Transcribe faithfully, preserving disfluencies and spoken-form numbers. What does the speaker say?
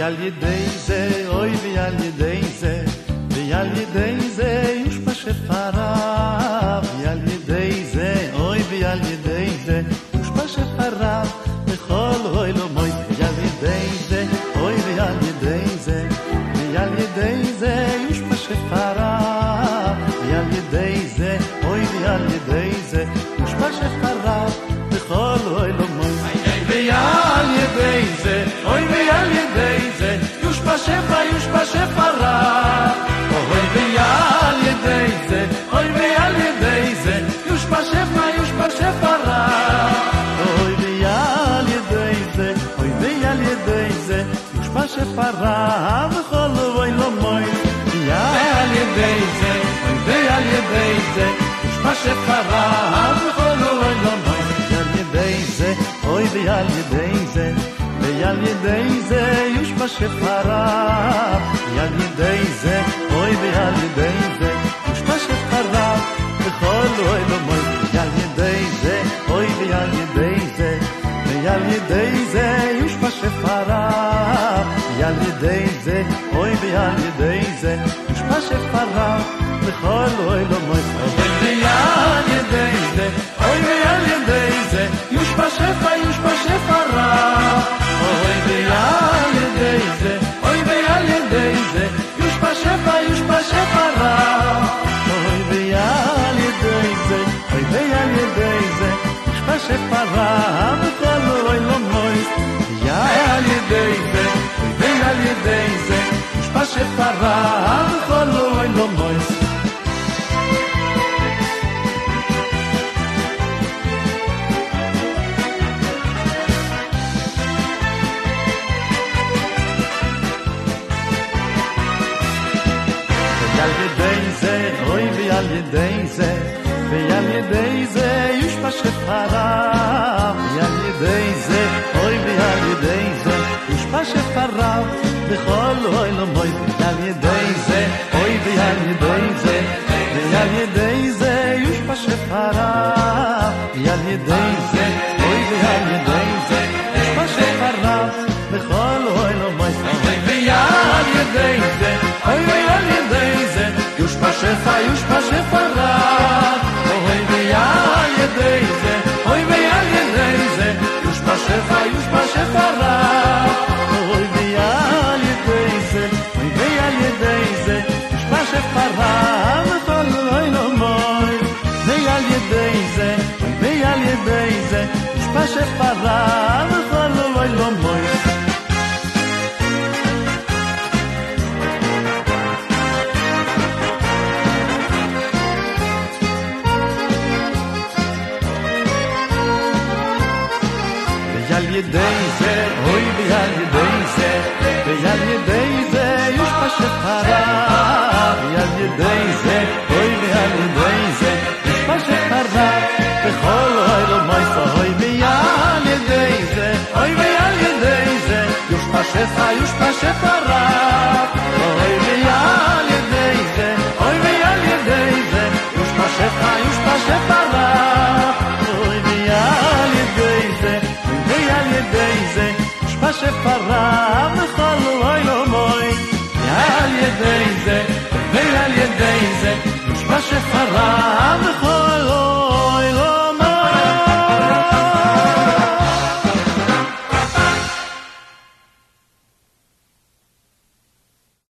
ועל ידי זה, אוי ועל ידי זה, ועל ידי זה יושפע שפרה, ועל ידי זה, אוי ועל ידי זה, יושפע שפרה, בכל אוי לא מוי, ועל ידי זה, אוי ועל ידי זה, ועל ידי זה יושפע שפרה, ועל ידי זה, אוי ועל ידי זה, יושפע שפרה, בכל אוי לא מוי, ועל ידי זה, אוי ועל ידי זה, יושפע שפרה, יושפע שפרה, אוי ועל ידי זה, אוי ועל ידי זה, יושפע שפרה, יושפע שפרה, אוי ועל ידי זה, אוי ועל ידי זה, יושפע שפרה, בכל אוי לא מוי, ועל ידי זה, אוי ועל ידי זה, יושפע שפרה, בכל אוי לא מוי, ועל ידי זה, אוי ועל ידי זה, ועל ידי זה יושפע שפרה, ועל ידי זה, אוי ועל ידי זה, יושפע שפרה, בכל אוי לא מוי, ועל ידי זה, אוי ועל ידי זה, ועל ידי זה יושפע שפרה, ועל ידי זה, אוי ועל ידי זה, יושפע שפרה, בכל אוי לא מוי, ועל ידי זה, אוי ועל ידי זה, יושפע שפרה, יושפע שפרה, אוי ועל ידי זה, אוי ועל ידי זה, יושפע שפרה, יושפע שפרה, אוי ועל ידי זה, אוי ועל ידי זה, יושפע שפרה, בכל אוי לא מוי, ועל ידי זה, אוי ועל ידי זה, יושפע שפרה, בכל אוי לא מוי. ועל ידי זה, אוי ועל ידי זה, ועל ידי זה יושפע שפרה, ועל ידי זה, אוי ועל ידי זה, יושפע שפרה, בכל אוי לא מוי, ועל ידי זה, אוי ועל ידי זה, ועל ידי זה יושפע שפרה, ועל ידי זה, אוי ועל ידי זה, יושפע שפרה, בכל אוי לא מוי, ועל ידי זה, אוי ועל ידי זה, יושפע שפרה, יושפע שפרה, אוי ועל ידי זה, אוי ועל ידי זה, יושפע שפרה, יושפע שפרה, אוי ועל ידי זה, אוי ועל ידי זה, יושפע שפרה, בכל אוי לא מוי, ועל ידי זה, אוי ועל ידי זה, יושפע שפרה, בכל אוי לא מוי. ועל ידי זה, אוי ועל ידי זה, ועל ידי זה יושפע שפרה, ועל ידי זה, אוי ועל ידי זה, יושפע שפרה, בכל אוי לא מוי, אוי ועל ידי זה, אוי ועל ידי זה, יושפע שפרה, יושפע שפרה, אוי ועל ידי זה, אוי ועל ידי זה, יושפע שפרה, יושפע שפרה, אוי ועל ידי זה, ועל ידי זה, יושפע שפרה, בכל אוי לא מוי, ועל ידי